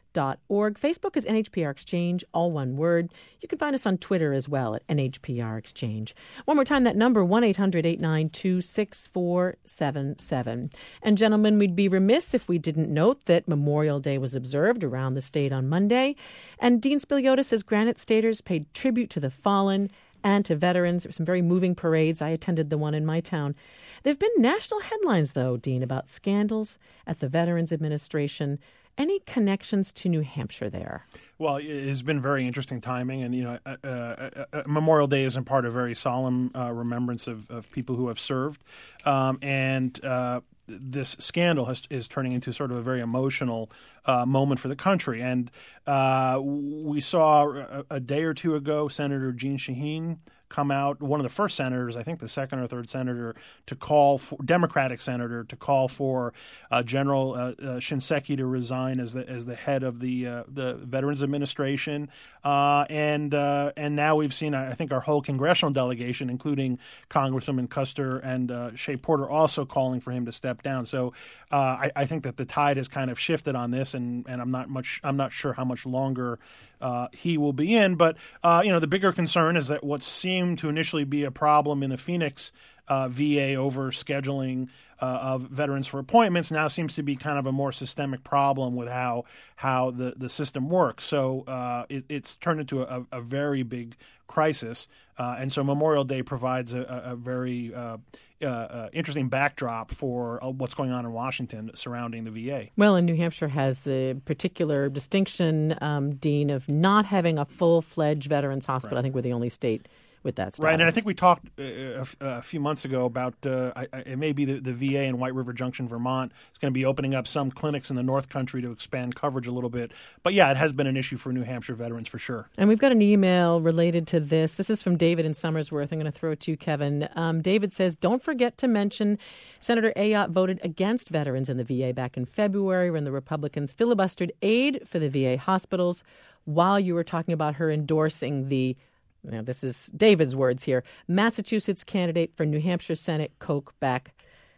dot org. Facebook is N H P R Exchange, all one word. You can find us on Twitter as well at N H P R Exchange. One more time, that number, one eight hundred eight nine two six four seven seven. And gentlemen, we'd be remiss if we didn't note that Memorial Day was observed around the state on Monday. And Dean Spiliotis says Granite Staters paid tribute to the fallen and to veterans. There were some very moving parades. I attended the one in my town. There have been national headlines, though, Dean, about scandals at the Veterans Administration. Any connections to New Hampshire there? Well, it has been very interesting timing, and you know, uh, uh, uh, Memorial Day is in part a very solemn uh, remembrance of, of people who have served, um, and uh, this scandal has, is turning into sort of a very emotional uh, moment for the country. And uh, we saw a, a day or two ago Senator Jeanne Shaheen come out, one of the first senators, I think the second or third senator, to call for Democratic senator to call for uh, General uh, uh, Shinseki to resign as the as the head of the uh, the Veterans Administration, uh, and uh, and now we've seen, I think, our whole congressional delegation, including Congresswoman Custer and uh, Shea Porter, also calling for him to step down. So uh, I, I think that the tide has kind of shifted on this, and, and I'm not much I'm not sure how much longer uh, he will be in. But uh, you know, the bigger concern is that what seems to initially be a problem in the Phoenix uh, V A over scheduling uh, of veterans for appointments now seems to be kind of a more systemic problem with how how the, the system works. So uh, it, it's turned into a, a very big crisis. Uh, and so Memorial Day provides a, a very uh, uh, uh, interesting backdrop for uh, what's going on in Washington surrounding the V A. Well, and New Hampshire has the particular distinction, um, Dean, of not having a full-fledged veterans hospital. Right. I think we're the only state with that status. Right, and I think we talked uh, a, a few months ago about uh, I, I, it may be the, the V A in White River Junction, Vermont, is going to be opening up some clinics in the North Country to expand coverage a little bit. But yeah, it has been an issue for New Hampshire veterans for sure. And we've got an email related to this. This is from David in Somersworth. I'm going to throw it to you, Kevin. Um, David says, don't forget to mention Senator Ayotte voted against veterans in the V A back in February when the Republicans filibustered aid for the V A hospitals while you were talking about her endorsing the Now, this is David's words here. Massachusetts candidate for New Hampshire Senate, Koch-back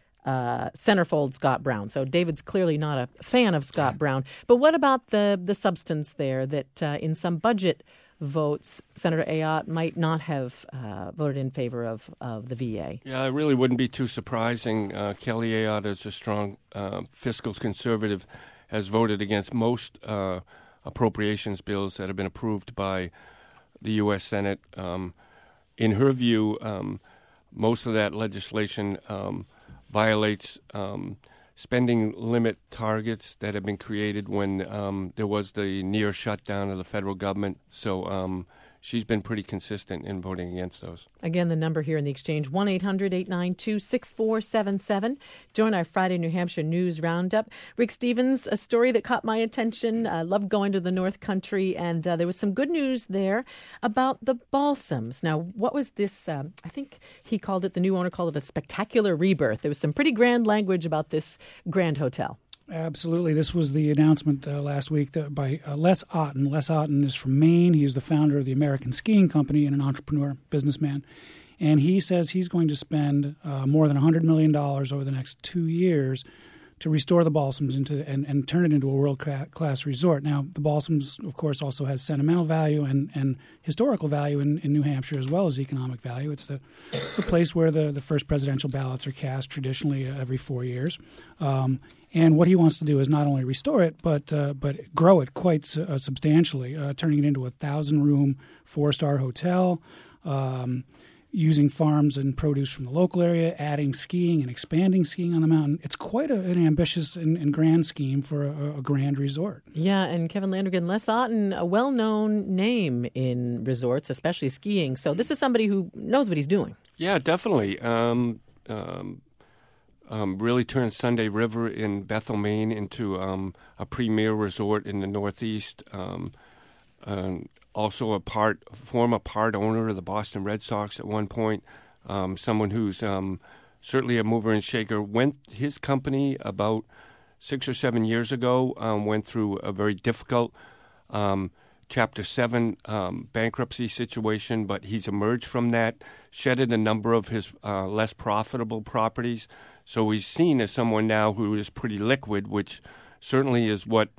uh, centerfold Scott Brown. So David's clearly not a fan of Scott Brown. But what about the the substance there that uh, in some budget votes, Senator Ayotte might not have uh, voted in favor of, of the V A? Yeah, it really wouldn't be too surprising. Uh, Kelly Ayotte, as a strong uh, fiscal conservative, has voted against most uh, appropriations bills that have been approved by the U S Senate. Um, in her view, um, most of that legislation um, violates um, spending limit targets that have been created when um, there was the near shutdown of the federal government. So um, she's been pretty consistent in voting against those. Again, the number here in the exchange, one eight hundred eight nine two six four seven seven. Join our Friday New Hampshire News Roundup. Rick Stevens, a story that caught my attention. I love going to the North Country, and uh, there was some good news there about the Balsams. Now, what was this? Um, I think he called it, the new owner called it a spectacular rebirth. There was some pretty grand language about this grand hotel. Absolutely. This was the announcement uh, last week that by uh, Les Otten. Les Otten is from Maine. He is the founder of the American Skiing Company and an entrepreneur, businessman. And he says he's going to spend uh, more than one hundred million dollars over the next two years to restore the Balsams into and, and turn it into a world-class resort. Now, the Balsams, of course, also has sentimental value and, and historical value in, in New Hampshire as well as economic value. It's the, the place where the, the first presidential ballots are cast traditionally every four years. Um, And what he wants to do is not only restore it, but uh, but grow it quite uh, substantially, uh, turning it into a thousand-room, four-star hotel, um, using farms and produce from the local area, adding skiing and expanding skiing on the mountain. It's quite a, an ambitious and, and grand scheme for a, a grand resort. Yeah, and Kevin Landrigan, Les Otten, a well-known name in resorts, especially skiing. So this is somebody who knows what he's doing. Yeah, definitely. Um, um Um, really turned Sunday River in Bethel, Maine into um, a premier resort in the Northeast. Um, um, also a part, former part owner of the Boston Red Sox at one point. Um, someone who's um, certainly a mover and shaker. Went his company about six or seven years ago. Um, went through a very difficult um, Chapter seven um, bankruptcy situation, but he's emerged from that, shedded a number of his uh, less profitable properties. So he's seen as someone now who is pretty liquid, which certainly is what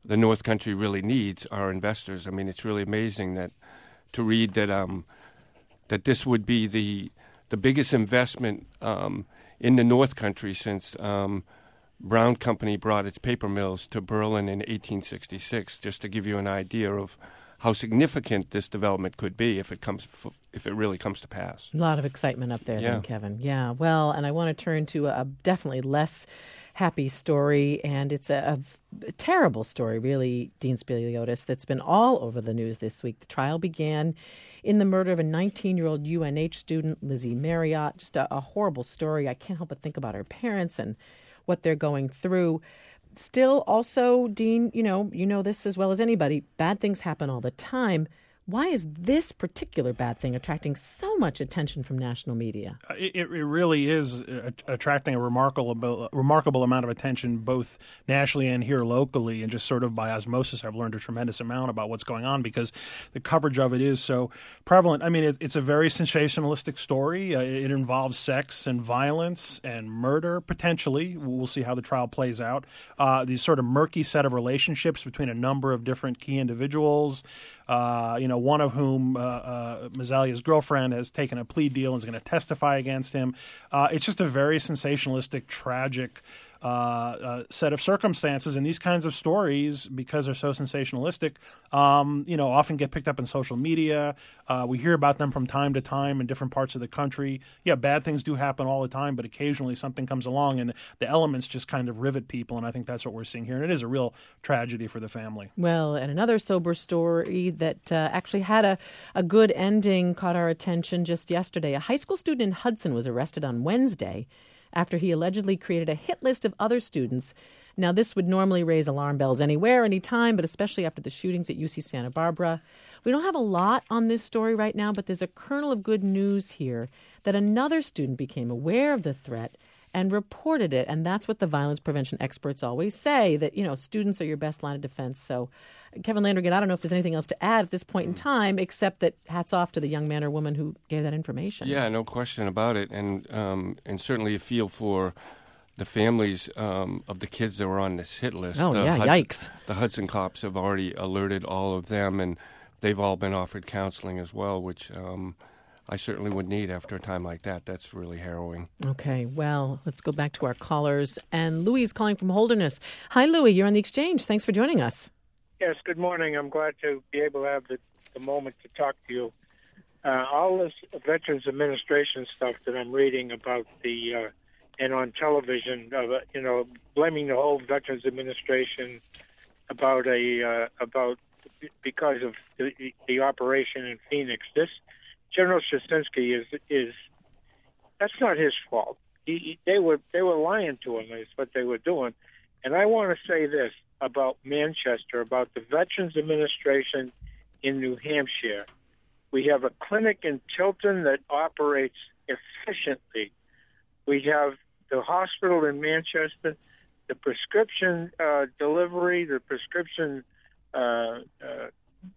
the North Country really needs are investors. I mean, it's really amazing that to read that um, that this would be the the biggest investment um, in the North Country since um, Brown Company brought its paper mills to Berlin in eighteen sixty-six. Just to give you an idea of how significant this development could be if it comes if it really comes to pass. A lot of excitement up there, yeah. then, Kevin. Yeah. Well, and I want to turn to a definitely less happy story, and it's a, a terrible story, really, Dean Spiliotis, that's been all over the news this week. The trial began in the murder of a nineteen-year-old U N H student, Lizzie Marriott. Just a, a horrible story. I can't help but think about her parents and what they're going through. Still, also, Dean, you know, you know this as well as anybody, bad things happen all the time. Why is this particular bad thing attracting so much attention from national media? It, it really is attracting a remarkable, remarkable amount of attention, both nationally and here locally, and just sort of by osmosis, I've learned a tremendous amount about what's going on because the coverage of it is so prevalent. I mean, it, it's a very sensationalistic story. Uh, it involves sex and violence and murder, potentially. We'll see how the trial plays out. Uh, these sort of murky set of relationships between a number of different key individuals. Uh, you know, one of whom, uh, uh, Mazzalia's girlfriend, has taken a plea deal and is going to testify against him. Uh, it's just a very sensationalistic, tragic uh, uh, set of circumstances. And these kinds of stories, because they're so sensationalistic, um, you know, often get picked up in social media. Uh, we hear about them from time to time in different parts of the country. Yeah, bad things do happen all the time, but occasionally something comes along and the elements just kind of rivet people. And I think that's what we're seeing here. And it is a real tragedy for the family. Well, and another sober story that uh, actually had a, a good ending caught our attention just yesterday. A high school student in Hudson was arrested on Wednesday after he allegedly created a hit list of other students. Now, this would normally raise alarm bells anywhere, anytime, but especially after the shootings at U C Santa Barbara. We don't have a lot on this story right now, but there's a kernel of good news here that another student became aware of the threat and reported it. And that's what the violence prevention experts always say, that, you know, students are your best line of defense. So, Kevin Landrigan, I don't know if there's anything else to add at this point in time, except that hats off to the young man or woman who gave that information. Yeah, no question about it. And um, and certainly a feel for the families um, of the kids that were on this hit list. Oh, the yeah, Hudson, yikes. The Hudson cops have already alerted all of them, and they've all been offered counseling as well, which um, I certainly would need after a time like that. That's really harrowing. Okay, well, let's go back to our callers. And Louis is calling from Holderness. Hi, Louis. You're on the Exchange. Thanks for joining us. Yes, good morning. I'm glad to be able to have the, the moment to talk to you. Uh, all this Veterans Administration stuff that I'm reading about the uh, and on television, uh, you know, blaming the whole Veterans Administration about a uh, about because of the, the operation in Phoenix. This General Straczynski is is that's not his fault. He, he, they were they were lying to him. Is what they were doing. And I want to say this about Manchester, about the Veterans Administration in New Hampshire. We have a clinic in Tilton that operates efficiently. We have the hospital in Manchester, the prescription uh, delivery, the prescription uh, uh,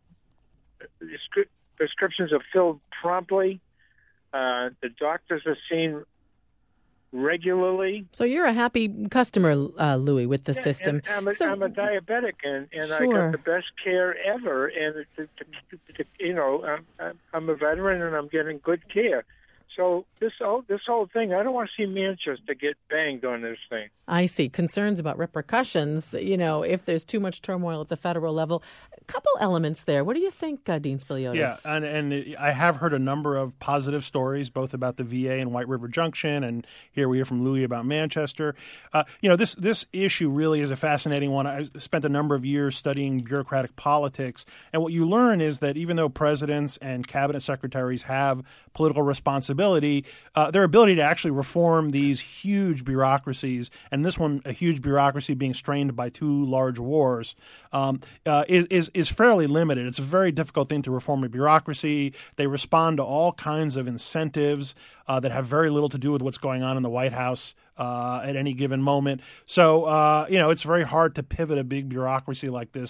prescriptions are filled promptly. Uh, the doctors are seen regularly. So you're a happy customer, uh, Louis, with the yeah, system. I'm a, so, I'm a diabetic, and, and sure. I got the best care ever. And, it, it, it, it, you know, I'm, I'm a veteran, and I'm getting good care. So this whole, this whole thing, I don't want to see Manchester get banged on this thing. I see. Concerns about repercussions, you know, if there's too much turmoil at the federal level. A couple elements there. What do you think, uh, Dean Spiliotis? Yeah, and, and I have heard a number of positive stories, both about the V A and White River Junction, and here we hear from Louis about Manchester. Uh, you know, this, this issue really is a fascinating one. I spent a number of years studying bureaucratic politics, and what you learn is that even though presidents and cabinet secretaries have political responsibility, uh, their ability to actually reform these huge bureaucracies, and this one a huge bureaucracy being strained by two large wars, um, uh, is, is is fairly limited. It's a very difficult thing to reform a bureaucracy. They respond to all kinds of incentives uh, that have very little to do with what's going on in the White House uh, at any given moment. So, uh, you know, it's very hard to pivot a big bureaucracy like this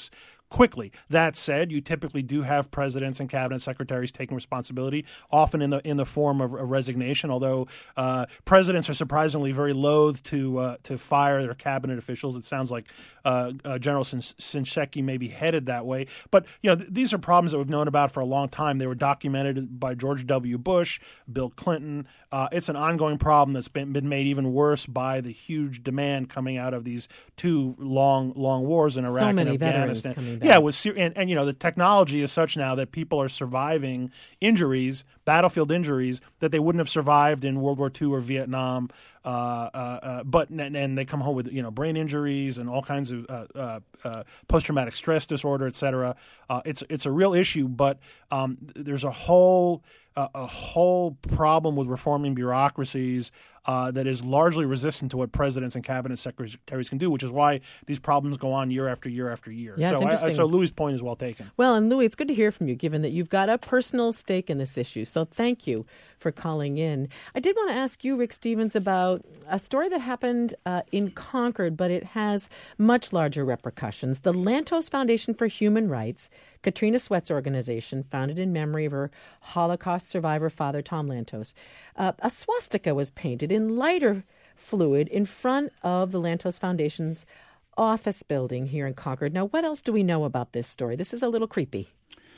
quickly. That said, you typically do have presidents and cabinet secretaries taking responsibility, often in the in the form of, of resignation. Although uh, presidents are surprisingly very loath to uh, to fire their cabinet officials. It sounds like uh, uh, General Shinseki may be headed that way. But you know, th- these are problems that we've known about for a long time. They were documented by George W. Bush, Bill Clinton. Uh, it's an ongoing problem that's been, been made even worse by the huge demand coming out of these two long, long wars in Iraq so many and Afghanistan. Veterans coming back. Yeah, with and, and you know the technology is such now that people are surviving injuries, battlefield injuries that they wouldn't have survived in World War Two or Vietnam. Uh, uh, uh, but and, and they come home with you know brain injuries and all kinds of uh, uh, uh, post-traumatic stress disorder, et cetera. Uh, it's it's a real issue, but um, there's a whole uh, a whole problem with reforming bureaucracies uh, that is largely resistant to what presidents and cabinet secretaries can do, which is why these problems go on year after year after year. Yeah, so, it's interesting. I, so Louis' point is well taken. Well, and Louis, it's good to hear from you, given that you've got a personal stake in this issue. So thank you for calling in. I did want to ask you, Rick Stevens, about a story that happened uh, in Concord, but it has much larger repercussions. The Lantos Foundation for Human Rights, Katrina Sweat's organization, founded in memory of her Holocaust survivor father, Tom Lantos. Uh, a swastika was painted in lighter fluid in front of the Lantos Foundation's office building here in Concord. Now, what else do we know about this story? This is a little creepy.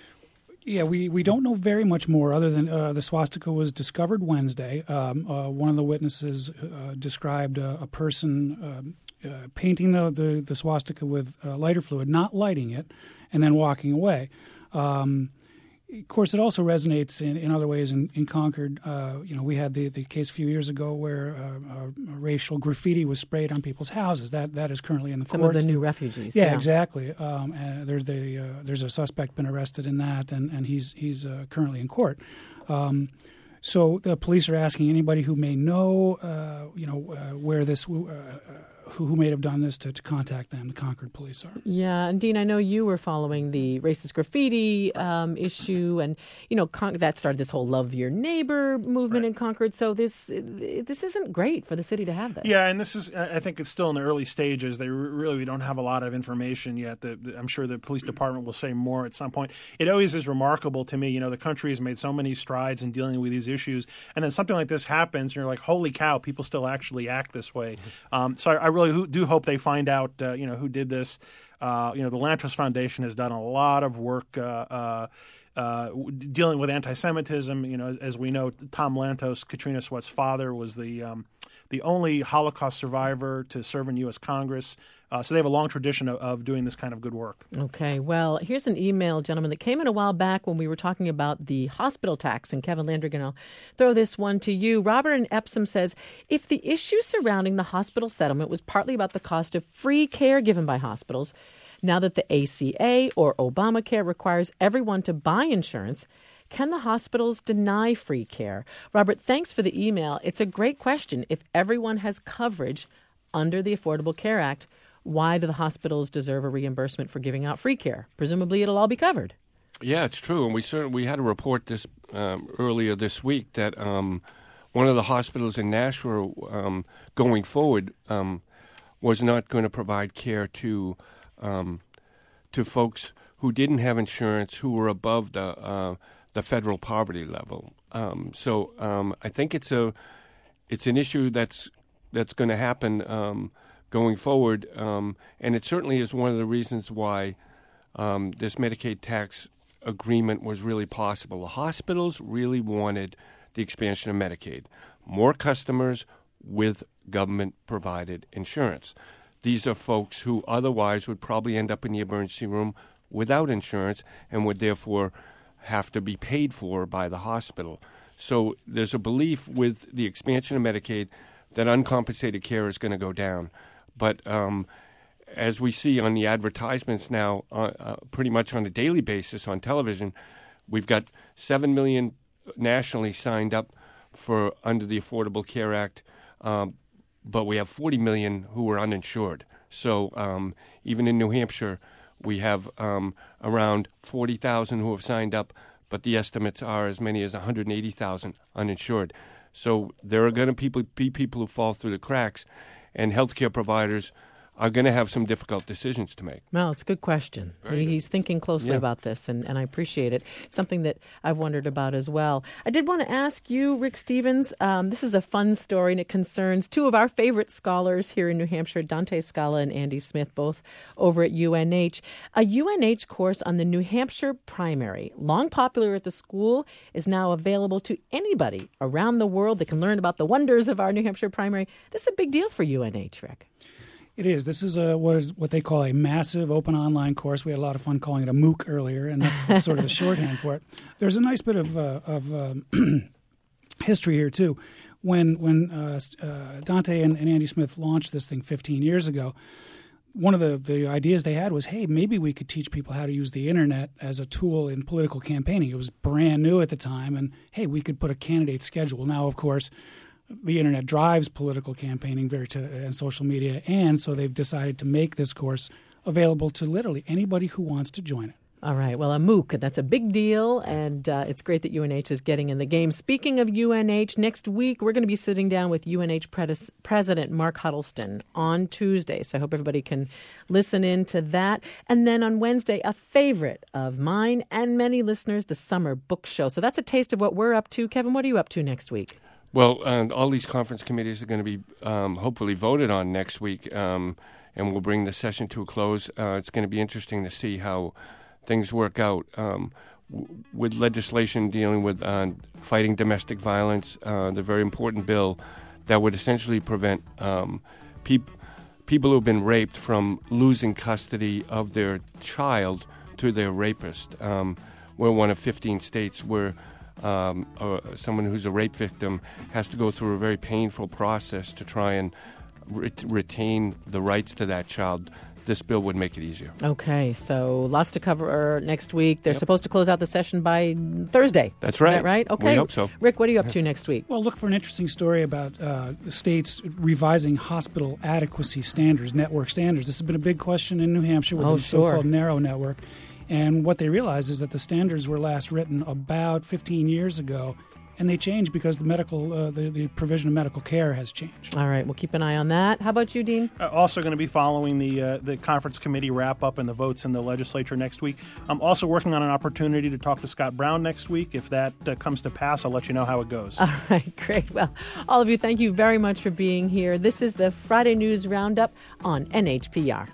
Yeah, we, we don't know very much more other than uh, the swastika was discovered Wednesday. Um, uh, one of the witnesses uh, described uh, a person um, uh, painting the, the, the swastika with uh, lighter fluid, not lighting it, and then walking away. Um, of course, it also resonates in, in other ways in, in Concord. Uh, you know, we had the, the case a few years ago where uh, uh, racial graffiti was sprayed on people's houses. That that is currently in the Some courts. of the new refugees. Yeah, yeah. exactly. Um, uh, there's the uh, there's a suspect been arrested in that, and, and he's he's uh, currently in court. Um, so the police are asking anybody who may know, uh, you know, uh, where this. Uh, Who, who may have done this to, to contact them. The Concord police are. Yeah, and Dean, I know you were following the racist graffiti um, issue, and you know Con- that started this whole "Love Your Neighbor" movement right. in Concord. So this this isn't great for the city to have this. Yeah, and this is I think it's still in the early stages. They really we don't have a lot of information yet. The, the, I'm sure the police department will say more at some point. It always is remarkable to me. You know, the country has made so many strides in dealing with these issues, and then something like this happens, and you're like, "Holy cow!" People still actually act this way. Um, so I, I really do hope they find out, uh, you know, who did this. Uh, you know, the Lantos Foundation has done a lot of work uh, uh, uh, dealing with anti-Semitism. You know, as, as we know, Tom Lantos, Katrina Sweat's father, was the um, the only Holocaust survivor to serve in U S Congress. Uh, so they have a long tradition of, of doing this kind of good work. Okay. Well, here's an email, gentlemen, that came in a while back when we were talking about the hospital tax. And Kevin Landrigan, I'll throw this one to you. Robert in Epsom says, if the issue surrounding the hospital settlement was partly about the cost of free care given by hospitals, now that the A C A or Obamacare requires everyone to buy insurance, can the hospitals deny free care? Robert, thanks for the email. It's a great question. If everyone has coverage under the Affordable Care Act, why do the hospitals deserve a reimbursement for giving out free care? Presumably it'll all be covered. Yeah, it's true. And we certainly we had a report this um, earlier this week that um, one of the hospitals in Nashua um, going forward um, was not going to provide care to um, to folks who didn't have insurance who were above the uh, the federal poverty level. Um, so um, I think it's a it's an issue that's that's going to happen um, going forward, um, and it certainly is one of the reasons why um, this Medicaid tax agreement was really possible. The hospitals really wanted the expansion of Medicaid, more customers with government-provided insurance. These are folks who otherwise would probably end up in the emergency room without insurance and would therefore have to be paid for by the hospital. So there's a belief with the expansion of Medicaid that uncompensated care is going to go down. But um, as we see on the advertisements now, uh, uh, pretty much on a daily basis on television, we've got seven million nationally signed up for under the Affordable Care Act, um, but we have forty million who are uninsured. So um, even in New Hampshire, we have um, around forty thousand who have signed up, but the estimates are as many as one hundred eighty thousand uninsured. So there are going to people, be people who fall through the cracks, and healthcare providers are going to have some difficult decisions to make. Well, it's a good question. Very good. He's thinking closely Yeah. about this, and, and I appreciate it. It's something that I've wondered about as well. I did want to ask you, Rick Stevens, um, this is a fun story, and it concerns two of our favorite scholars here in New Hampshire, Dante Scala and Andy Smith, both over at U N H. A U N H course on the New Hampshire primary, long popular at the school, is now available to anybody around the world that can learn about the wonders of our New Hampshire primary. This is a big deal for U N H, Rick. It is. This is a, what is what they call a massive open online course. We had a lot of fun calling it a MOOC earlier, and that's sort of the shorthand for it. There's a nice bit of uh, of um, history here too. When when uh, uh, Dante and, and Andy Smith launched this thing fifteen years ago, one of the, the ideas they had was, hey, maybe we could teach people how to use the internet as a tool in political campaigning. It was brand new at the time, and hey, we could put a candidate schedule. Now, of course, the internet drives political campaigning very to, and social media, and so they've decided to make this course available to literally anybody who wants to join it. All right. Well, a MOOC, that's a big deal, and uh, it's great that U N H is getting in the game. Speaking of U N H, next week we're going to be sitting down with U N H pres- President Mark Huddleston on Tuesday, so I hope everybody can listen in to that. And then on Wednesday, a favorite of mine and many listeners, the Summer Book Show. So that's a taste of what we're up to. Kevin, what are you up to next week? Well, uh, all these conference committees are going to be um, hopefully voted on next week, um, and we'll bring the session to a close. Uh, it's going to be interesting to see how things work out um, w- with legislation dealing with uh, fighting domestic violence, uh, the very important bill that would essentially prevent um, peop- people who have been raped from losing custody of their child to their rapist. Um, we're one of fifteen states where Um, uh, someone who's a rape victim has to go through a very painful process to try and re- retain the rights to that child. This bill would make it easier. Okay, so lots to cover next week. They're yep. supposed to close out the session by Thursday. That's right. Is that right? Okay. We hope so. Rick, what are you up to next week? Well, look for an interesting story about uh, the states revising hospital adequacy standards, network standards. This has been a big question in New Hampshire with oh, the sure. so-called narrow network. And what they realized is that the standards were last written about fifteen years ago, and they changed because the medical, uh, the, the provision of medical care has changed. All right, we'll keep an eye on that. How about you, Dean? Uh, also going to be following the uh, the conference committee wrap-up and the votes in the legislature next week. I'm also working on an opportunity to talk to Scott Brown next week. If that uh, comes to pass, I'll let you know how it goes. All right, great. Well, all of you, thank you very much for being here. This is the Friday News Roundup on N H P R.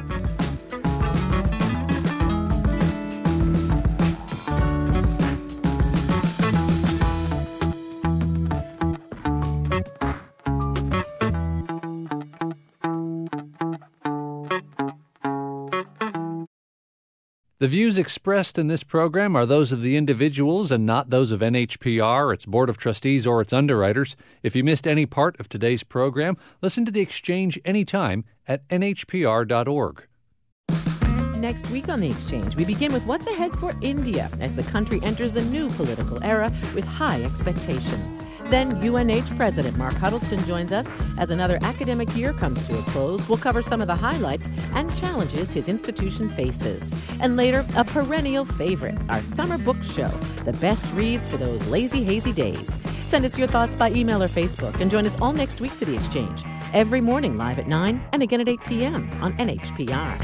The views expressed in this program are those of the individuals and not those of N H P R, its Board of Trustees, or its underwriters. If you missed any part of today's program, listen to The Exchange anytime at N H P R dot org. Next week on The Exchange, we begin with what's ahead for India as the country enters a new political era with high expectations. Then U N H President Mark Huddleston joins us as another academic year comes to a close. We'll cover some of the highlights and challenges his institution faces. And later, a perennial favorite, our Summer Book Show, the best reads for those lazy, hazy days. Send us your thoughts by email or Facebook and join us all next week for The Exchange. Every morning live at nine and again at eight p.m. on N H P R.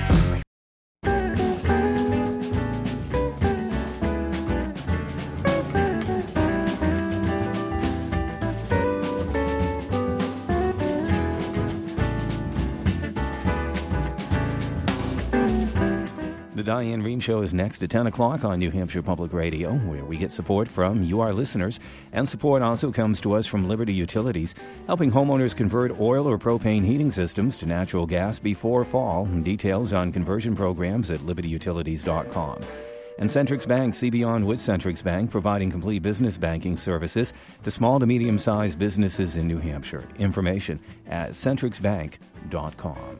The Diane Rehm Show is next at ten o'clock on New Hampshire Public Radio, where we get support from you, our listeners. And support also comes to us from Liberty Utilities, helping homeowners convert oil or propane heating systems to natural gas before fall. Details on conversion programs at liberty utilities dot com. And Centrix Bank, see beyond with Centrix Bank, providing complete business banking services to small to medium-sized businesses in New Hampshire. Information at centrix bank dot com.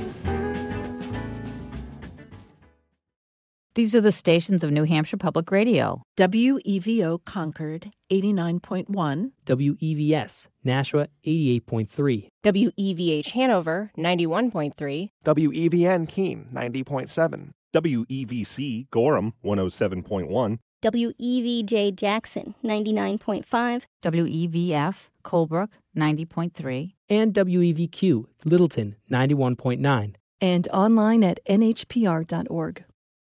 These are the stations of New Hampshire Public Radio. W E V O Concord, eighty-nine point one. W E V S Nashua, eighty-eight point three. W E V H Hanover, ninety-one point three. W E V N Keene, ninety point seven. W E V C Gorham, one oh seven point one. W E V J Jackson, ninety-nine point five. W E V F Colebrook, ninety point three. And W E V Q, Littleton, ninety-one point nine. And online at N H P R dot org.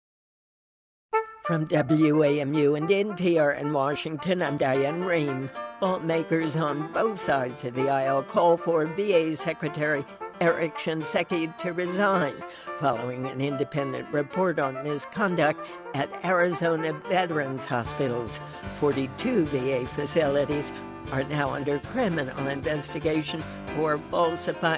From W A M U and N P R in Washington, I'm Diane Rehm. Lawmakers on both sides of the aisle call for V A Secretary Eric Shinseki to resign following an independent report on misconduct at Arizona veterans hospitals. forty-two V A facilities are now under criminal investigation for falsifying